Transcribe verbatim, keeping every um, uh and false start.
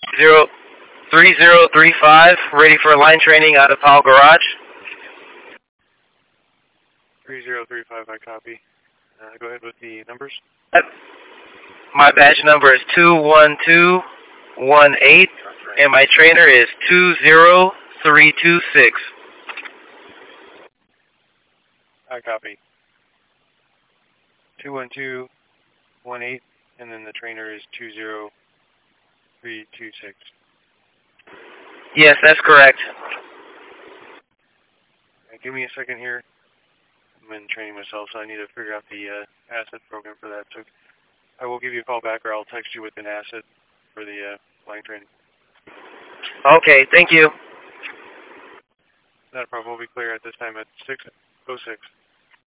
Zero three zero three five, ready for line training out of Powell Garage. three zero three five, I copy. Uh, go ahead with the numbers. My badge number is two one two one eight, and my trainer is two zero three two six. I copy. two one two one eight, and then the trainer is two zero three two six. Yes, that's correct. Right, give me a second here. I'm in training myself, so I need to figure out the uh, asset program for that. So I will give you a call back, or I'll text you with an asset for the uh, line training. Okay, thank you. Not a problem. We'll be clear at this time at six oh six.